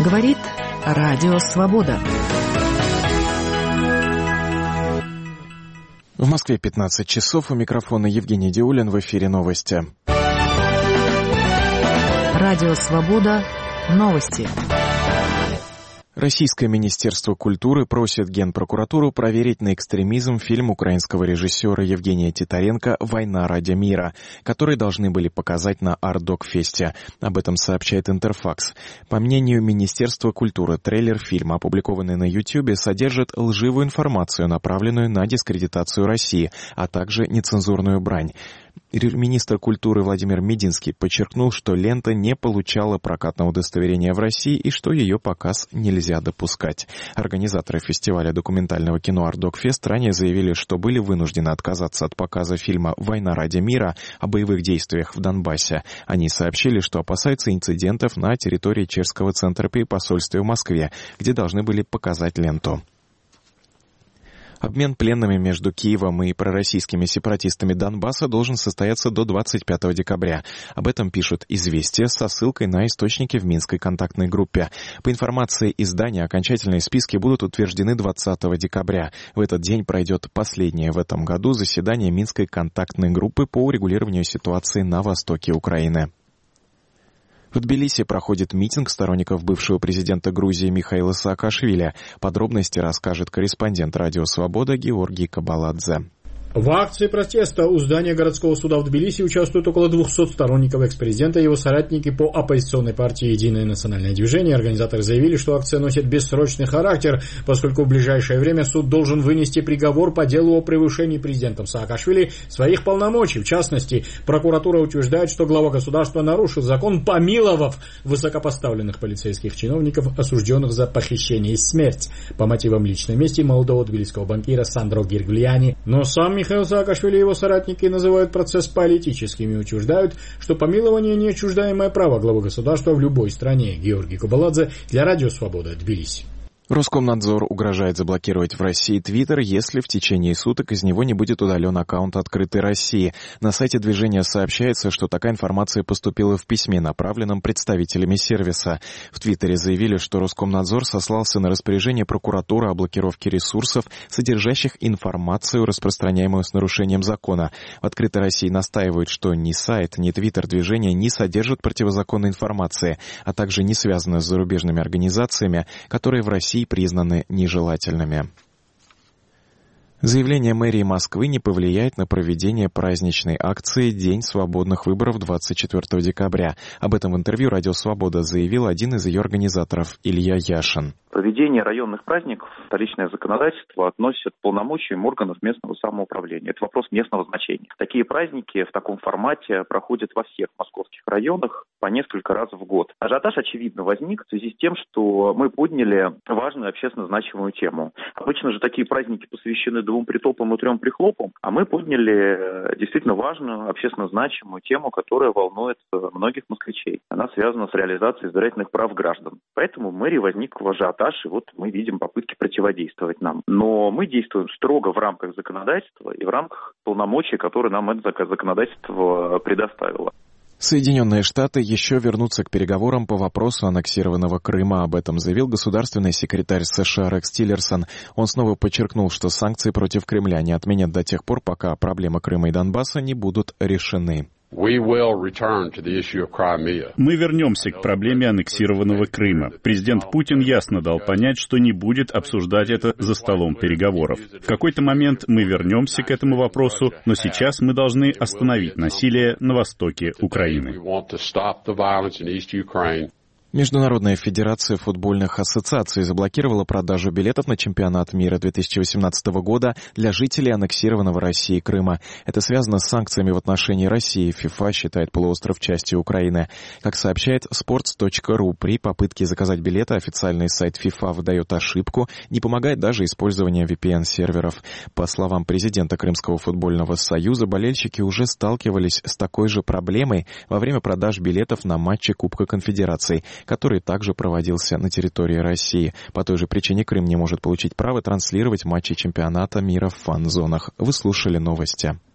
Говорит Радио Свобода. В Москве 15 часов. У микрофона Евгений Диулин. В эфире новости. Радио Свобода. Новости. Российское министерство культуры просит Генпрокуратуру проверить на экстремизм фильм украинского режиссера Евгения Титаренко «Война ради мира», который должны были показать на Ардокфесте. Об этом сообщает Интерфакс. По мнению Министерства культуры, трейлер фильма, опубликованный на YouTube, содержит лживую информацию, направленную на дискредитацию России, а также нецензурную брань. Министр культуры Владимир Мединский подчеркнул, что лента не получала прокатного удостоверения в России и что ее показ нельзя допускать. Организаторы фестиваля документального кино «Ардокфест» ранее заявили, что были вынуждены отказаться от показа фильма «Война ради мира» о боевых действиях в Донбассе. Они сообщили, что опасаются инцидентов на территории чешского центра при посольстве в Москве, где должны были показать ленту. Обмен пленными между Киевом и пророссийскими сепаратистами Донбасса должен состояться до 25 декабря. Об этом пишут «Известия» со ссылкой на источники в Минской контактной группе. По информации издания, окончательные списки будут утверждены 20 декабря. В этот день пройдет последнее в этом году заседание Минской контактной группы по урегулированию ситуации на востоке Украины. В Тбилиси проходит митинг сторонников бывшего президента Грузии Михаила Саакашвили. Подробности расскажет корреспондент «Радио Свобода» Георгий Кабаладзе. В акции протеста у здания городского суда в Тбилиси участвуют около 200 сторонников экс-президента и его соратники по оппозиционной партии «Единое национальное движение». Организаторы заявили, что акция носит бессрочный характер, поскольку в ближайшее время суд должен вынести приговор по делу о превышении президентом Саакашвили своих полномочий. В частности, прокуратура утверждает, что глава государства нарушил закон, помиловав высокопоставленных полицейских чиновников, осужденных за похищение и смерть по мотивам личной мести молодого тбилисского банкира Сандро Гирглиани. Но сам Михаил Саакашвили и его соратники называют процесс политическим и утверждают, что помилование – неотчуждаемое право главы государства в любой стране. Георгий Кабаладзе для Радио Свобода, Тбилиси. Роскомнадзор угрожает заблокировать в России Твиттер, если в течение суток из него не будет удален аккаунт «Открытой России». На сайте движения сообщается, что такая информация поступила в письме, направленном представителями сервиса. В Твиттере заявили, что Роскомнадзор сослался на распоряжение прокуратуры о блокировке ресурсов, содержащих информацию, распространяемую с нарушением закона. В «Открытой России» настаивают, что ни сайт, ни Твиттер движения не содержат противозаконной информации, а также не связаны с зарубежными организациями, которые в России признаны нежелательными. Заявление мэрии Москвы не повлияет на проведение праздничной акции «День свободных выборов» 24 декабря. Об этом в интервью «Радио Свобода» заявил один из ее организаторов Илья Яшин. Проведение районных праздников столичное законодательство относит к полномочиям органов местного самоуправления. Это вопрос местного значения. Такие праздники в таком формате проходят во всех московских районах по несколько раз в год. Ажиотаж, очевидно, возник в связи с тем, что мы подняли важную общественно значимую тему. Обычно же такие праздники посвящены двум притопам и трем прихлопам, а мы подняли действительно важную общественно значимую тему, которая волнует многих москвичей. Она связана с реализацией избирательных прав граждан. Поэтому в мэрии возник ажиотаж, и вот мы видим попытки противодействовать нам. Но мы действуем строго в рамках законодательства и в рамках полномочий, которые нам это законодательство предоставило. Соединенные Штаты еще вернутся к переговорам по вопросу аннексированного Крыма. Об этом заявил государственный секретарь США Рекс Тиллерсон. Он снова подчеркнул, что санкции против Кремля не отменят до тех пор, пока проблемы Крыма и Донбасса не будут решены. Мы вернемся к проблеме аннексированного Крыма. Президент Путин ясно дал понять, что не будет обсуждать это за столом переговоров. В какой-то момент мы вернемся к этому вопросу, но сейчас мы должны остановить насилие на востоке Украины. Международная федерация футбольных ассоциаций заблокировала продажу билетов на чемпионат мира 2018 года для жителей аннексированного Россией Крыма. Это связано с санкциями в отношении России. ФИФА считает полуостров частью Украины. Как сообщает sports.ru, при попытке заказать билеты официальный сайт ФИФА выдает ошибку, не помогает даже использование VPN-серверов. По словам президента Крымского футбольного союза, болельщики уже сталкивались с такой же проблемой во время продаж билетов на матчи Кубка Конфедераций, который также проводился на территории России. По той же причине Крым не может получить право транслировать матчи чемпионата мира в фан-зонах. Вы слушали новости.